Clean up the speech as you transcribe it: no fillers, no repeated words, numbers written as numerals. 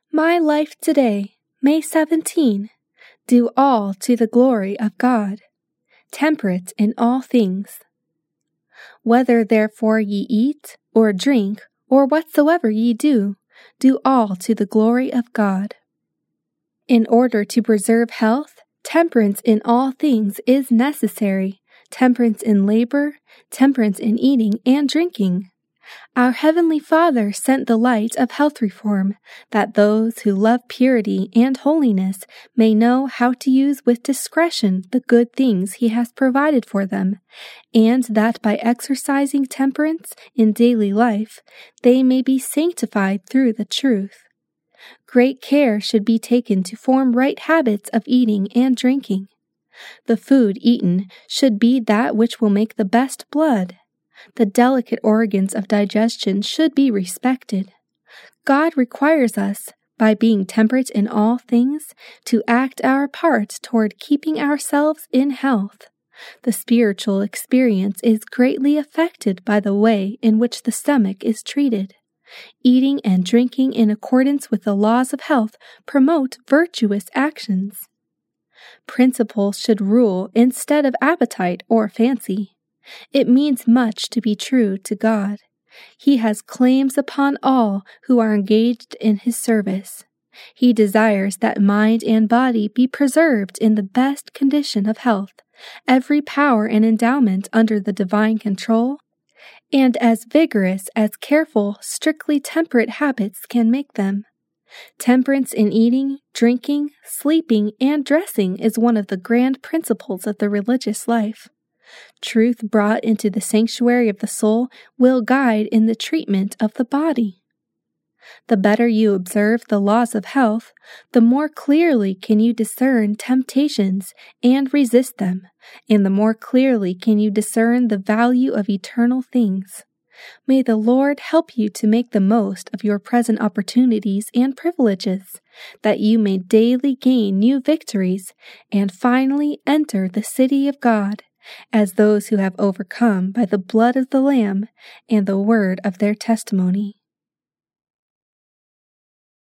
My life today, May 17. Do all to the glory of God. Temperate in all things. Whether therefore ye eat, or drink, or whatsoever ye do, do all to the glory of God. In order to preserve health, temperance in all things is necessary, temperance in labor, temperance in eating and drinking. Our Heavenly Father sent the light of health reform, that those who love purity and holiness may know how to use with discretion the good things He has provided for them, and that by exercising temperance in daily life, they may be sanctified through the truth. Great care should be taken to form right habits of eating and drinking. The food eaten should be that which will make the best blood. The delicate organs of digestion should be respected. God requires us, by being temperate in all things, to act our part toward keeping ourselves in health. The spiritual experience is greatly affected by the way in which the stomach is treated. Eating and drinking in accordance with the laws of health promote virtuous actions. Principles should rule instead of appetite or fancy. It means much to be true to God. He has claims upon all who are engaged in His service. He desires that mind and body be preserved in the best condition of health, every power and endowment under the divine control, and as vigorous as careful, strictly temperate habits can make them. Temperance in eating, drinking, sleeping, and dressing is one of the grand principles of the religious life. Truth brought into the sanctuary of the soul will guide in the treatment of the body. The better you observe the laws of health, the more clearly can you discern temptations and resist them, and the more clearly can you discern the value of eternal things. May the Lord help you to make the most of your present opportunities and privileges, that you may daily gain new victories and finally enter the city of God, as those who have overcome by the blood of the Lamb and the word of their testimony.